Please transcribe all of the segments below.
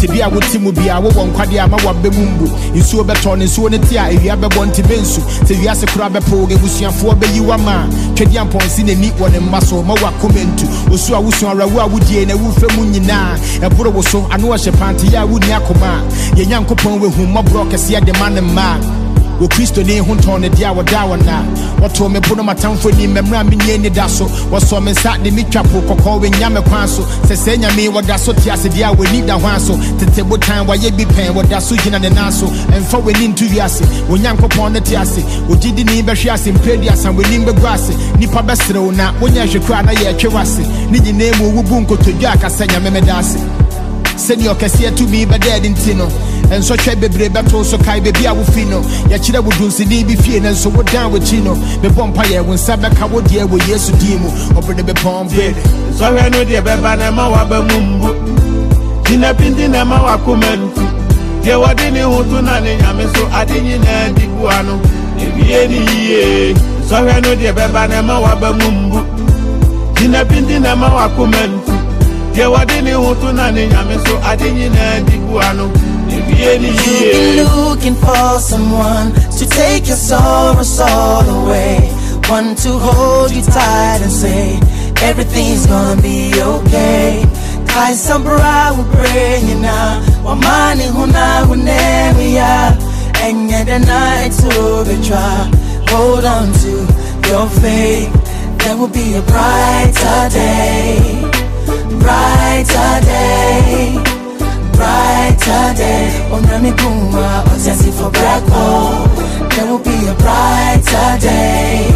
Tibia would Timubia, one Quadia, my Wabemumbu, in Suberton, in Suonetia, if you have a bonti bensu, Tivias crab a poge, Wusian for you are man, Kedian points in a neat one and muscle, Mawa Comentu, Usua Wusua would ye and a Wufemunina, a Buro was so I know a Shapantia would Yakoma, Yanko Pon with whom my brokers here the man and man. Wo Christo ne honton ne dia wada wana wato me bono matamfo ni memra me ni da so waso me sa de mitwapo kokko we nya me kwan so se nyame wada so ti ase dia wani da hwan so tete botan wa ye bi pen wada so gina ne naso emfa wani ntu wiase wo nyankopon ne ti ase wo gidi ni behwe ase mpedi asan wani mbegu ase nipa besrew na wo nya hwekwa na ye atwe wase ni gina mu wubu nkotodwa akasa nyame me da ase senior kese to be bedead in tino and so try bebre beto so kai baby a wo fino ya kire wo dunsi ni bi fie na so wo down with chino be bompaye won sabeka wo die wo yesu dimu obrede be pompe so we no die be ba na ma wa ba mumbu dina pindi na ma wa komentu die wodi ni hutu na ni nyame so adinyi na diku ano ebie ni ye so we no die be ba na ma wa ba mumbu dina pindi na ma wa komentu die wodi ni hutu na ni nyame so adinyi na diku ano. You've been looking for someone to take your sorrows all away, one to hold you tight and say everything's gonna be okay. Kaisa bra will bring you now, wamani huna hunemia, and yet the night to be try. Hold on to your faith, there will be a brighter day, brighter day. Brighter day, Onami Puma, Otesi for black hole. There will be a brighter day,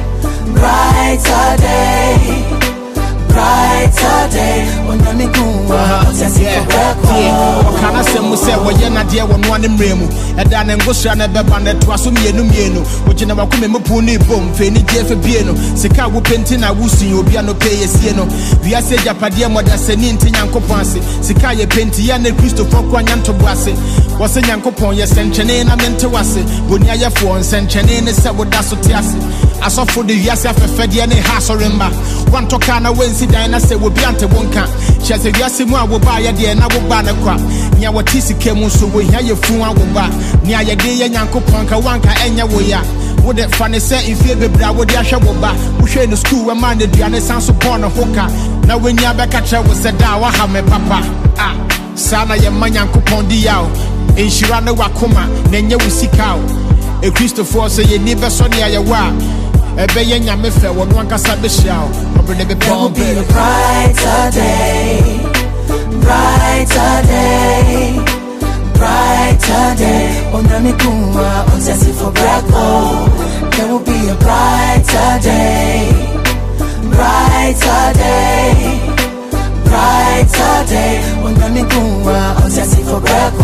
brighter day, brighter day. Onami Puma, Otesi for black hole. Can I say, Musa, when you're not there, one in Remu, and then and go strand a band that was some Yenu, which you never come in Mupuni boom, Fanny Jeff Piano, Sika Wupentin, I will see you be no pay a sieno. We are said Japadia Moda Senin Yanko Pansi, Sikaya Pentian and Christopher Quanyanto Boise, was a Yanko Pon, yes, and Chanena Mentawasi, Bunya for and San Chanena Sabodaso Tiasi. I saw for the Yasa Fediane Hasoremba, one Tokana Wednesday, and I said, we'll be ante wonka. She has a Yasimwa will buy a dear and I will ban a crop. Nya watisi kemu so we hear you fun awoba nya ye de ye nyankopon ka wanka enya wo ya wo de fane say ifie bebra wo de ahwe wo ba wo hwe no school we man de duane san so born hoka na wenya be ka tre wo se da wa ha me papa sana ye man nyankopon di yawo enhira na wakoma na nya wo sika o e Christopher say ye ni be so ne aye wa ebe ye nyame fe wo no ankasa be hia o obrede be pon be a brighter day, brighter day, brighter day. Onami Puma, Otesi for black hole. There will be a brighter day, brighter day, brighter day. Onami Puma, Otesi for black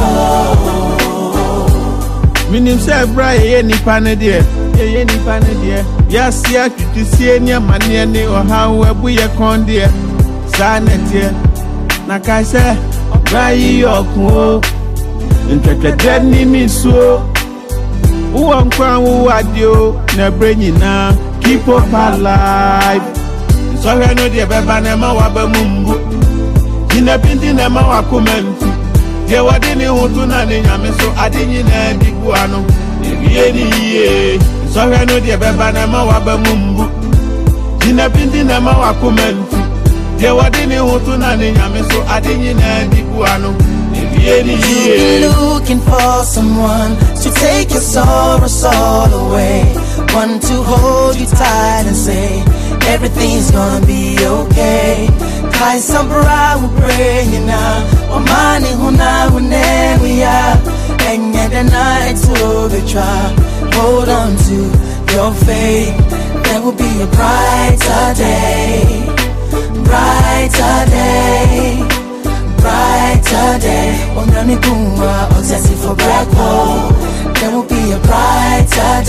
hole. Minim say bright any panedia, any panedia. Yes, yeah, to see any money or how we are con dear. Sanet here. Nakaise rai yokwo ntwetwede ni miso wo nkwan wo adio na brenyina keep up alive so we no de beba na ma wa ba mumbu ina pindi na ma wa komentu de wade ni hutu na ni nyame so adinyi na digu ano ebie ni ye so we no de beba na ma wa ba mumbu ina pindi na ma wa komentu de wade ni hutu na ni nyame so adinyi na digu ano. You've been looking for someone to take your sorrows all away, one to hold you tight and say everything's gonna be okay. Kaisa bra will bring you now, wamani huna hunemia, and yet the night to be try. Hold on to your faith, there will be a brighter day, brighter day, brighter day. Onami Puma, Otesi for black hole. There will be a brighter